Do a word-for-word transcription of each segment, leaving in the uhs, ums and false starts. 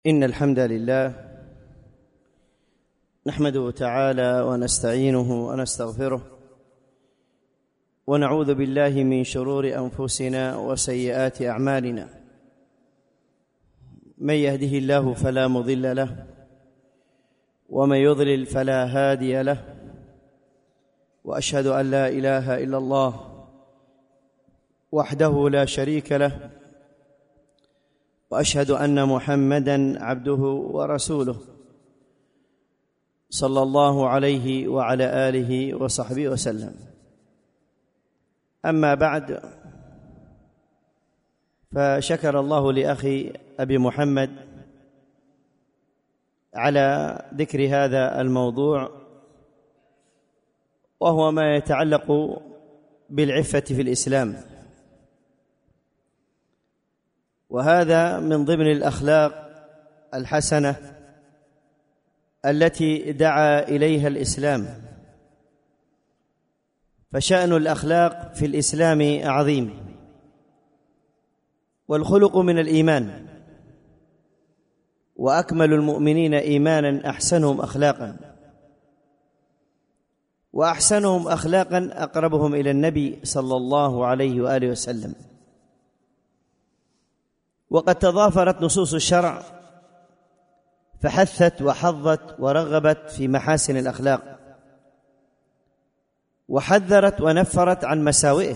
إن الحمد لله نحمده تعالى ونستعينه ونستغفره ونعوذ بالله من شرور أنفسنا وسيئات أعمالنا. من يهده الله فلا مضل له ومن يضلل فلا هادي له، وأشهد أن لا إله إلا الله وحده لا شريك له، وأشهد أن محمدًا عبده ورسوله صلى الله عليه وعلى آله وصحبه وسلم. أما بعد، فشكر الله لأخي أبي محمد على ذكر هذا الموضوع، وهو ما يتعلق بالعفة في الإسلام، وهذا من ضمن الأخلاق الحسنة التي دعا إليها الإسلام. فشأن الأخلاق في الإسلام عظيم، والخلق من الإيمان، وأكمل المؤمنين إيمانا أحسنهم أخلاقا، وأحسنهم أخلاقا أقربهم إلى النبي صلى الله عليه وآله وسلم. وقد تضافرت نصوص الشرع فحثت وحضت ورغبت في محاسن الأخلاق، وحذرت ونفرت عن مساوئه.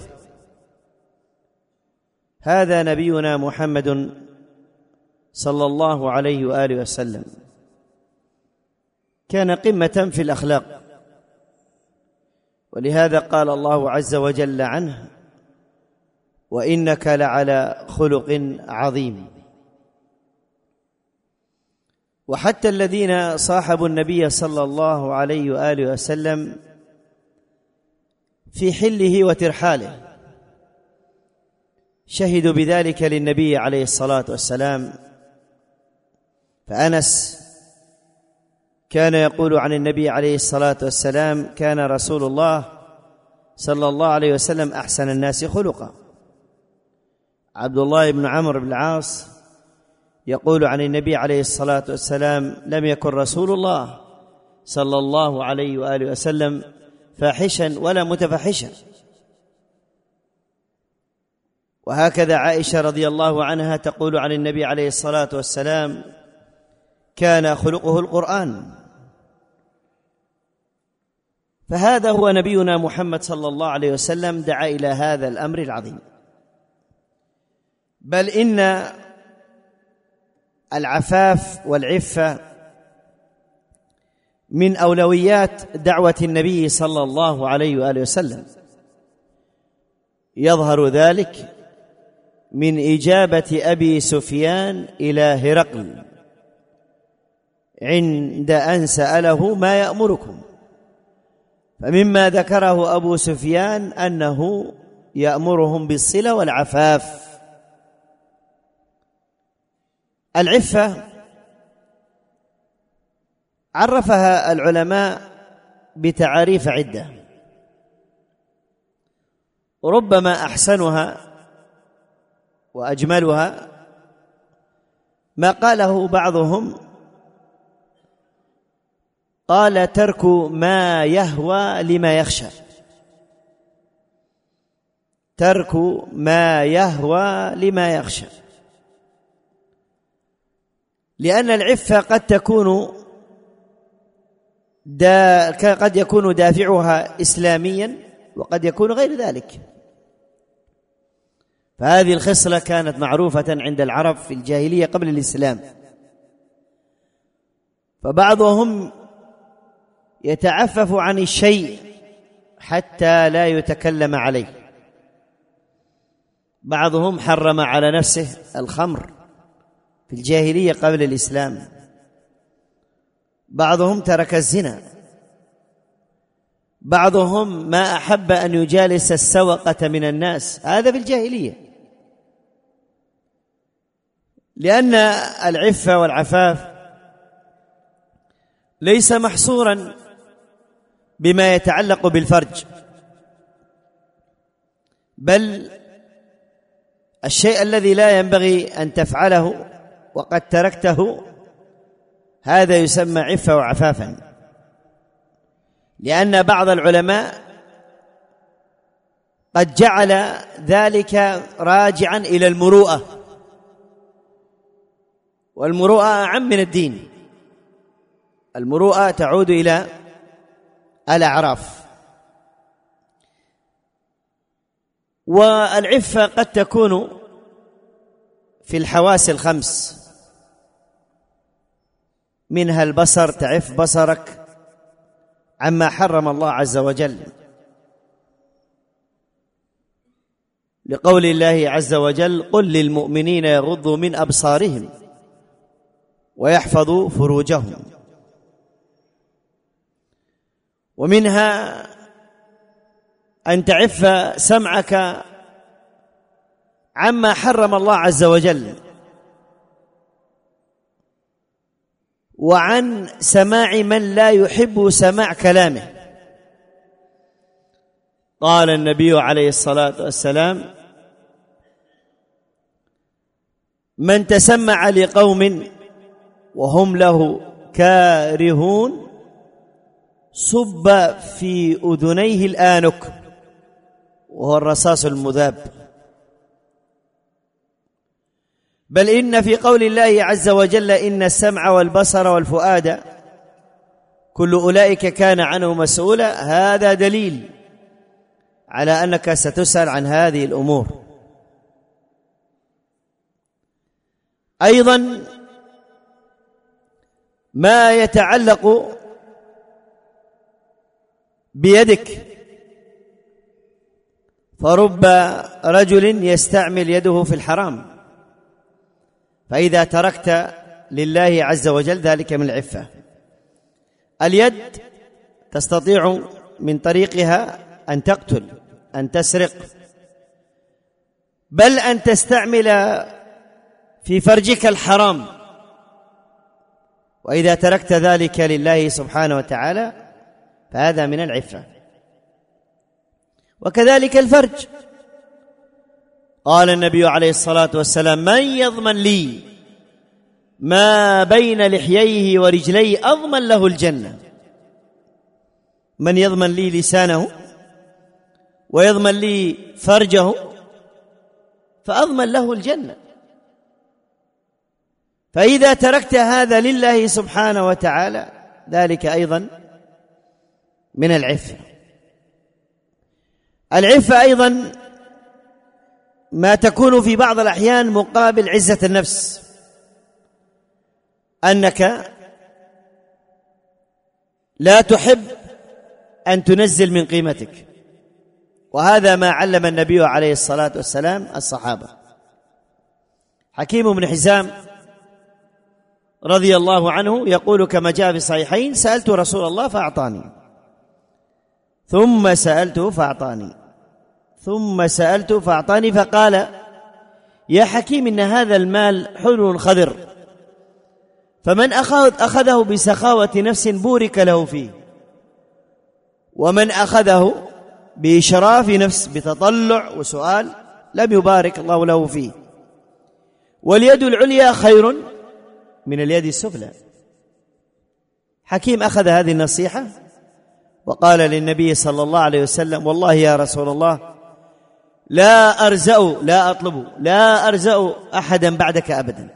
هذا نبينا محمد صلى الله عليه وآله وسلم كان قمة في الأخلاق، ولهذا قال الله عز وجل عنه: وإنك لعلى خلق عظيم. وحتى الذين صاحبوا النبي صلى الله عليه وآله وسلم في حله وترحاله شهدوا بذلك للنبي عليه الصلاة والسلام. فأنس كان يقول عن النبي عليه الصلاة والسلام: كان رسول الله صلى الله عليه وسلم أحسن الناس خلقا. عبد الله بن عمرو بن العاص يقول عن النبي عليه الصلاة والسلام: لم يكن رسول الله صلى الله عليه وآله وسلم فاحشا ولا متفحشا. وهكذا عائشة رضي الله عنها تقول عن النبي عليه الصلاة والسلام: كان خلقه القرآن. فهذا هو نبينا محمد صلى الله عليه وسلم، دعا إلى هذا الأمر العظيم. بل إن العفاف والعفة من أولويات دعوة النبي صلى الله عليه وآله وسلم. يظهر ذلك من إجابة أبي سفيان إلى هرقل عند أن سأله: ما يأمركم؟ فمما ذكره أبو سفيان أنه يأمرهم بالصلة والعفاف. العفة عرفها العلماء بتعاريف عدة، ربما أحسنها وأجملها ما قاله بعضهم، قال: ترك ما يهوى لما يخشى. ترك ما يهوى لما يخشى، لأن العفة قد تكون دا قد يكون دافعها إسلاميا، وقد يكون غير ذلك. فهذه الخصلة كانت معروفة عند العرب في الجاهلية قبل الإسلام. فبعضهم يتعفف عن الشيء حتى لا يتكلم عليه. بعضهم حرم على نفسه الخمر في الجاهلية قبل الإسلام. بعضهم ترك الزنا. بعضهم ما أحب أن يجالس السوقة من الناس، هذا في الجاهلية. لأن العفة والعفاف ليس محصورا بما يتعلق بالفرج، بل الشيء الذي لا ينبغي أن تفعله وقد تركته هذا يسمى عفة وعفافا، لأن بعض العلماء قد جعل ذلك راجعا إلى المروءة، والمروءة أعم من الدين. المروءة تعود إلى الأعراف. والعفة قد تكون في الحواس الخمس، منها البصر، تعف بصرك عما حرم الله عز وجل، لقول الله عز وجل: قل للمؤمنين يغضوا من أبصارهم ويحفظوا فروجهم. ومنها أن تعف سمعك عما حرم الله عز وجل، وعن سماع من لا يحب سماع كلامه. قال النبي عليه الصلاة والسلام: من تسمع لقوم وهم له كارهون صب في أذنيه الآنك، وهو الرصاص المذاب. بل إن في قول الله عز وجل: إن السمع والبصر والفؤاد كل أولئك كان عنه مسؤولا، هذا دليل على أنك ستسأل عن هذه الأمور. أيضا ما يتعلق بيدك، فرب رجل يستعمل يده في الحرام، فإذا تركت لله عز وجل ذلك من العفة. اليد تستطيع من طريقها أن تقتل، أن تسرق، بل أن تستعمل في فرجك الحرام، وإذا تركت ذلك لله سبحانه وتعالى فهذا من العفة. وكذلك الفرج، قال النبي عليه الصلاة والسلام: من يضمن لي ما بين لحييه ورجليه أضمن له الجنة. من يضمن لي لسانه ويضمن لي فرجه فأضمن له الجنة. فإذا تركت هذا لله سبحانه وتعالى ذلك أيضا من العفة. العفة أيضا ما تكون في بعض الأحيان مقابل عزة النفس، أنك لا تحب أن تنزل من قيمتك، وهذا ما علم النبي عليه الصلاة والسلام الصحابة. حكيم بن حزام رضي الله عنه يقول كما جاء في الصحيحين: سألت رسول الله فأعطاني، ثم سألته فأعطاني، ثم سألته فأعطاني، فقال: يا حكيم إن هذا المال حلو خضر، فمن أخذ أخذه بسخاوة نفس بورك له فيه، ومن أخذه بإشراف نفس بتطلع وسؤال لم يبارك الله له فيه. واليد العليا خير من اليد السفلى. حكيم أخذ هذه النصيحة وقال للنبي صلى الله عليه وسلم: والله يا رسول الله لا أرزأ لا أطلب لا أرزأ أحدا بعدك أبدا.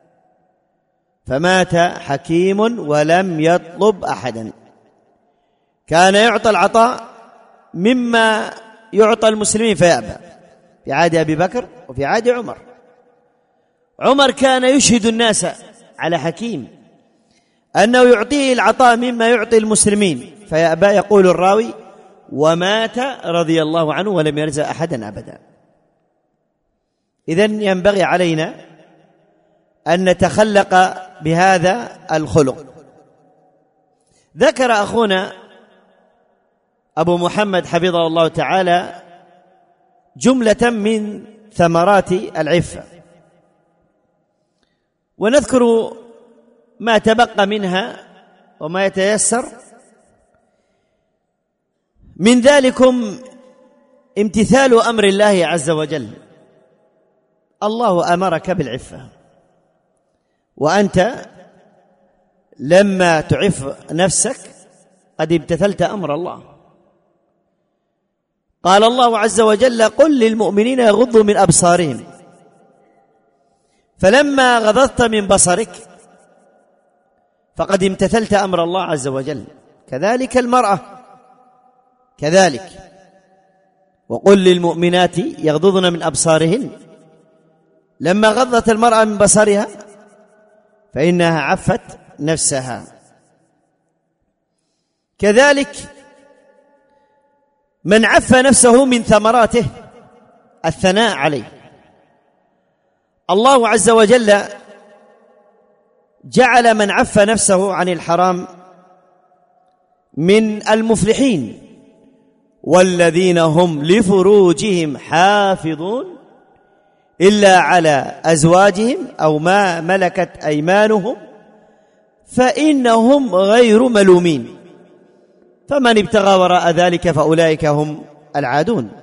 فمات حكيم ولم يطلب أحدا. كان يعطى العطاء مما يعطى المسلمين فيأبى، في عهد أبي بكر وفي عهد عمر. عمر كان يشهد الناس على حكيم أنه يعطيه العطاء مما يعطي المسلمين فيأبى. يقول الراوي: ومات رضي الله عنه ولم يرزق أحدا أبدا. إذن ينبغي علينا أن نتخلق بهذا الخلق. ذكر أخونا أبو محمد حفظه الله تعالى جملة من ثمرات العفة، ونذكر ما تبقى منها وما يتيسر. من ذلكم امتثال أمر الله عز وجل. الله أمرك بالعفة، وأنت لما تعف نفسك قد امتثلت أمر الله. قال الله عز وجل: قل للمؤمنين يغضوا من أبصارهم. فلما غضضت من بصرك فقد امتثلت أمر الله عز وجل. كذلك المرأة، كذلك: وقل للمؤمنات يغضضن من أبصارهن. لما غضت المرأة من بصرها فإنها عفت نفسها. كذلك من عف نفسه من ثمراته الثناء عليه. الله عز وجل جعل من عف نفسه عن الحرام من المفلحين: والذين هم لفروجهم حافظون إلا على أزواجهم أو ما ملكت أيمانهم فإنهم غير ملومين، فمن ابتغى وراء ذلك فأولئك هم العادون.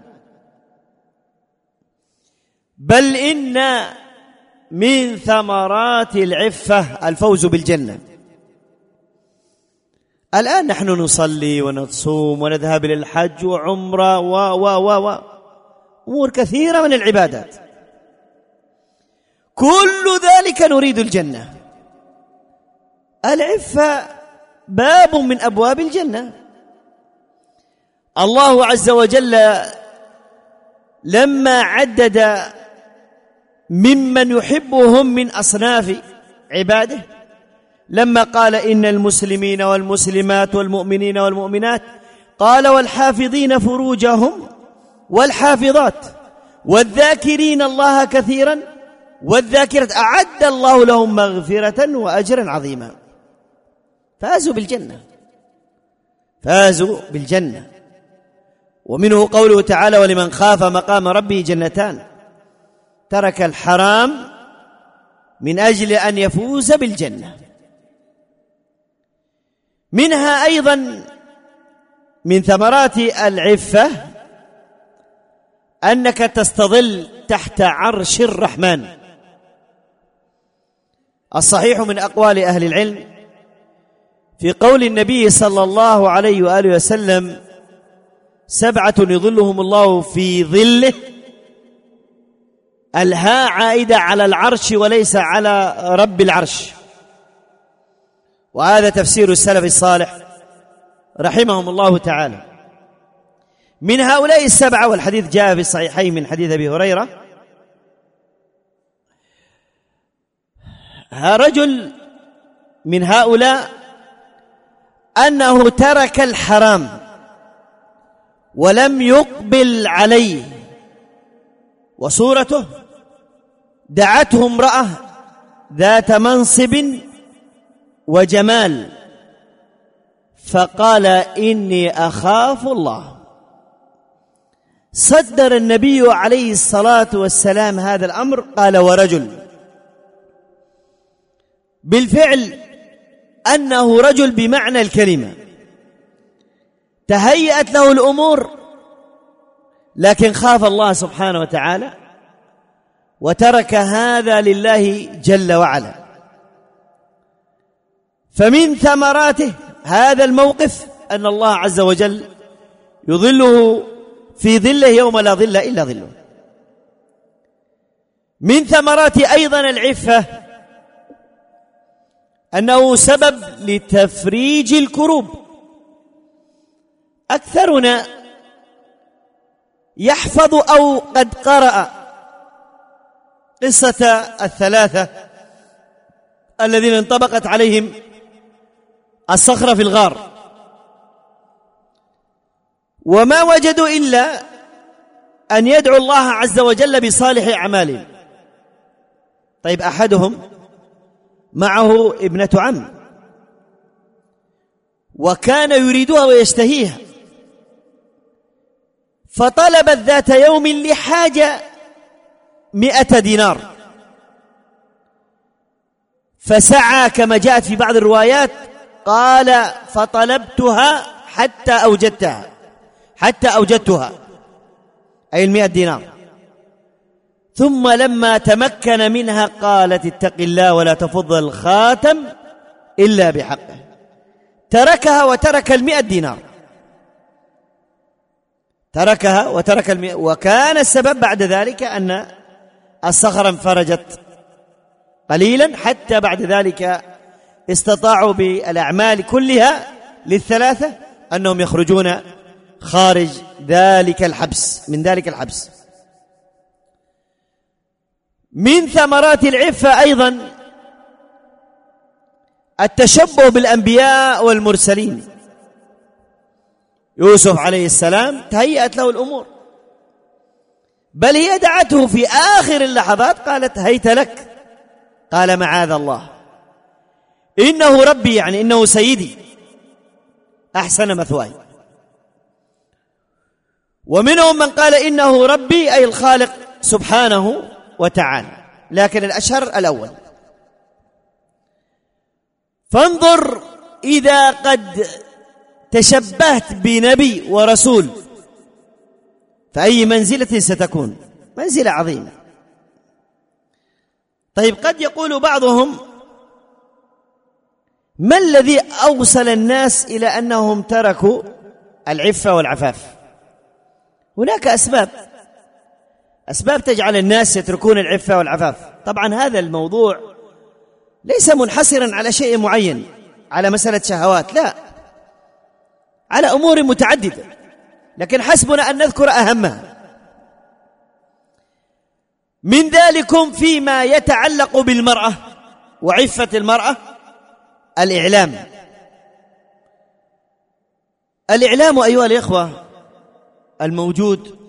بل إن من ثمرات العفة الفوز بالجنة. الآن نحن نصلي ونصوم ونذهب للحج وعمرة و و و و أمور كثيرة من العبادات، كل ذلك نريد الجنة. العفة باب من أبواب الجنة. الله عز وجل لما عدد ممن يحبهم من أصناف عباده، لما قال: إن المسلمين والمسلمات والمؤمنين والمؤمنات، قال: والحافظين فروجهم والحافظات والذاكرين الله كثيرا والذاكرات أعد الله لهم مغفرة وأجرا عظيما. فازوا بالجنة، فازوا بالجنة. ومنه قوله تعالى: ولمن خاف مقام ربه جنتان. ترك الحرام من أجل أن يفوز بالجنة. منها أيضا من ثمرات العفة أنك تستظل تحت عرش الرحمن. الصحيح من أقوال أهل العلم في قول النبي صلى الله عليه وآله وسلم: سبعة يظلهم الله في ظله، الهاء عائدة على العرش وليس على رب العرش. وهذا تفسير السلف الصالح رحمهم الله تعالى. من هؤلاء السبعة، والحديث جاء في الصحيحين من حديث أبي هريرة، رجل من هؤلاء أنه ترك الحرام ولم يقبل عليه، وصورته دعته امرأة ذات منصب وجمال فقال: إني أخاف الله. صدر النبي عليه الصلاة والسلام هذا الأمر، قال: ورجل. بالفعل أنه رجل بمعنى الكلمة، تهيأت له الأمور لكن خاف الله سبحانه وتعالى وترك هذا لله جل وعلا. فمن ثمراته هذا الموقف أن الله عز وجل يظله في ظله يوم لا ظل إلا ظله. من ثمرات أيضا العفة أنه سبب لتفريج الكروب. أكثرنا يحفظ أو قد قرأ قصة الثلاثة الذين انطبقت عليهم الصخرة في الغار، وما وجدوا إلا أن يدعوا الله عز وجل بصالح أعمالهم. طيب، أحدهم معه ابنة عم وكان يريدها ويشتهيها، فطلبت ذات يوم لحاجة مئة دينار، فسعى كما جاءت في بعض الروايات، قال: فطلبتها حتى أوجدتها حتى أوجدتها أي المئة دينار. ثم لما تمكن منها قالت: اتق الله ولا تفض الخاتم إلا بحقه، تركها وترك المئة دينار، تركها وترك المئة، وكان السبب بعد ذلك أن الصخرة انفرجت قليلا، حتى بعد ذلك استطاعوا بالأعمال كلها للثلاثة أنهم يخرجون خارج ذلك الحبس، من ذلك الحبس. من ثمرات العفة أيضا التشبه بالأنبياء والمرسلين. يوسف عليه السلام تهيأت له الأمور، بل هي دعته في آخر اللحظات، قالت هيت لك، قال معاذ الله، إنه ربي، يعني إنه سيدي، أحسن مثواي. ومنهم من قال إنه ربي أي الخالق سبحانه وتعالى، لكن الأشهر الأول. فانظر إذا قد تشبهت بنبي ورسول فأي منزلة ستكون؟ منزلة عظيمة. طيب، قد يقول بعضهم ما الذي أوصل الناس إلى أنهم تركوا العفة والعفاف؟ هناك أسباب أسباب تجعل الناس يتركون العفة والعفاف. طبعا هذا الموضوع ليس منحصرا على شيء معين، على مسألة شهوات، لا، على أمور متعددة، لكن حسبنا أن نذكر أهمها. من ذلكم فيما يتعلق بالمرأة وعفة المرأة الإعلام. الإعلام أيها الإخوة الموجود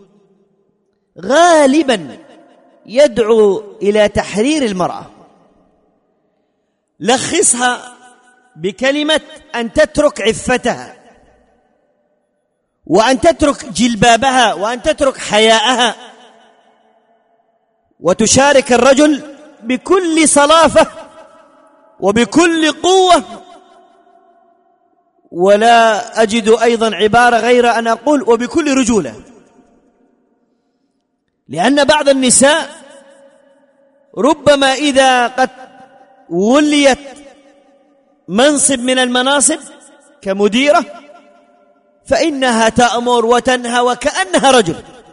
غالبا يدعو إلى تحرير المرأة. لخصها بكلمة أن تترك عفتها، وأن تترك جلبابها، وأن تترك حياءها، وتشارك الرجل بكل صلافة وبكل قوة. ولا أجد أيضا عبارة غير أن أقول وبكل رجولة، لأن بعض النساء ربما إذا قد وليت منصب من المناصب كمديرة فإنها تأمر وتنهى وكأنها رجل،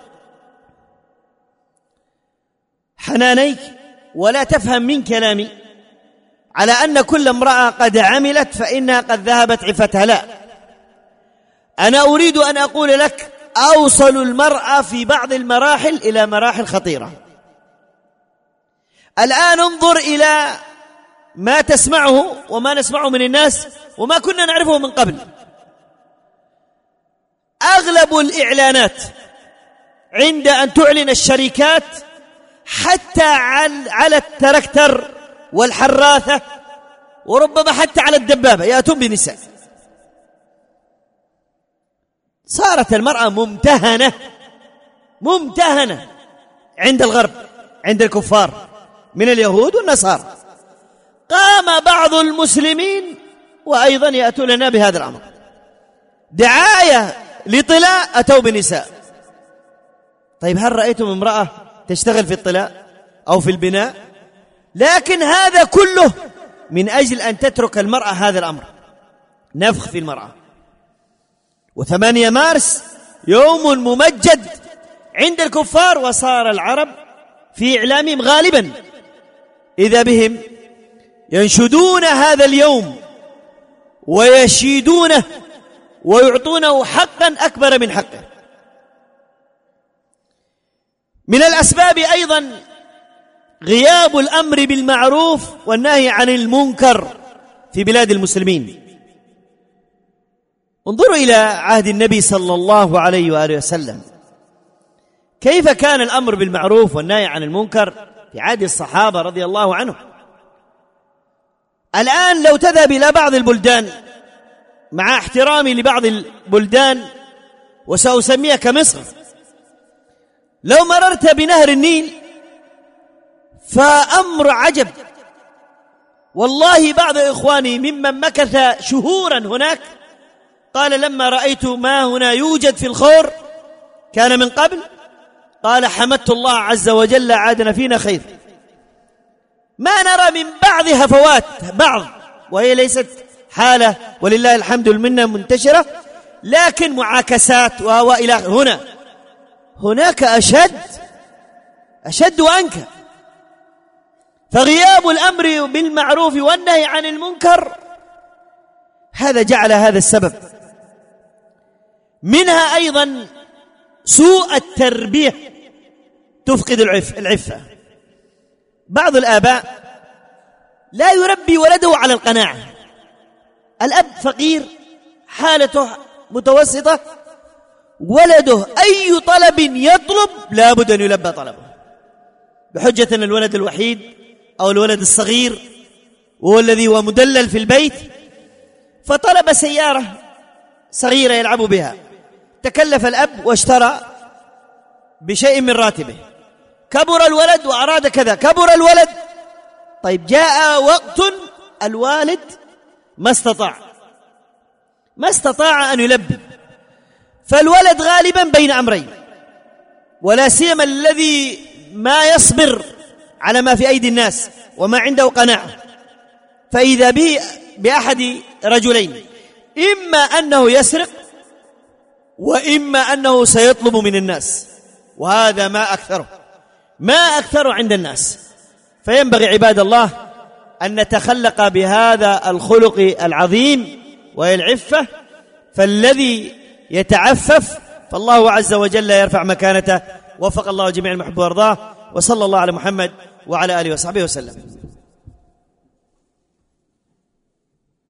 حنانيك، ولا تفهم من كلامي على أن كل امرأة قد عملت فإنها قد ذهبت عفتها، لا، أنا أريد أن أقول لك أوصل المرأة في بعض المراحل إلى مراحل خطيرة. الآن انظر إلى ما تسمعه وما نسمعه من الناس وما كنا نعرفه من قبل. أغلب الإعلانات عند أن تعلن الشركات حتى على التركتر والحراثة وربما حتى على الدبابة يأتون بنساء. صارت المرأة ممتهنة ممتهنة عند الغرب، عند الكفار من اليهود والنصارى. قام بعض المسلمين وأيضا يأتون لنا بهذا الأمر، دعاية لطلاء أتوا بنساء. طيب، هل رأيتم امرأة تشتغل في الطلاء أو في البناء؟ لكن هذا كله من أجل أن تترك المرأة هذا الأمر، نفخ في المرأة. وثمانية مارس يوم ممجد عند الكفار، وصار العرب في إعلامهم غالبا إذا بهم ينشدون هذا اليوم ويشيدونه ويعطونه حقا أكبر من حقه. من الأسباب أيضا غياب الأمر بالمعروف والنهي عن المنكر في بلاد المسلمين. انظروا إلى عهد النبي صلى الله عليه وآله وسلم، كيف كان الأمر بالمعروف والنهي عن المنكر في عهد الصحابة رضي الله عنهم. الآن لو تذهب إلى بعض البلدان، مع احترامي لبعض البلدان وسأسميها كمصر، لو مررت بنهر النيل فأمر عجب والله. بعض إخواني ممن مكث شهورا هناك قال لما رأيت ما هنا يوجد في الخور كان من قبل، قال حمدت الله عز وجل عادنا فينا خير. ما نرى من بعض هفوات بعض وهي ليست حالة ولله الحمد المنة منتشرة، لكن معاكسات وهو إلى هنا. هناك أشد أشد وأنكى. فغياب الأمر بالمعروف والنهي عن المنكر هذا جعل هذا السبب. منها أيضا سوء التربية تفقد العفة. بعض الآباء لا يربي ولده على القناعة. الأب فقير حالته متوسطة، ولده أي طلب يطلب لابد أن يلبى طلبه، بحجة أن الولد الوحيد أو الولد الصغير وهو الذي هو مدلل في البيت، فطلب سيارة صغيرة يلعب بها، تكلف الأب واشترى بشيء من راتبه، كبر الولد وأراد كذا، كبر الولد. طيب جاء وقت الوالد ما استطاع ما استطاع أن يلبي، فالولد غالبا بين أمرين، ولا سيما الذي ما يصبر على ما في أيدي الناس وما عنده قناعة، فإذا به بأحد رجلين، إما أنه يسرق وإما أنه سيطلب من الناس، وهذا ما أكثره ما أكثره عند الناس. فينبغي عباد الله أن نتخلق بهذا الخلق العظيم وهي العفة، فالذي يتعفف فالله عز وجل يرفع مكانته. وفق الله جميع المحب وارضاه، وصلى الله على محمد وعلى آله وصحبه وسلم.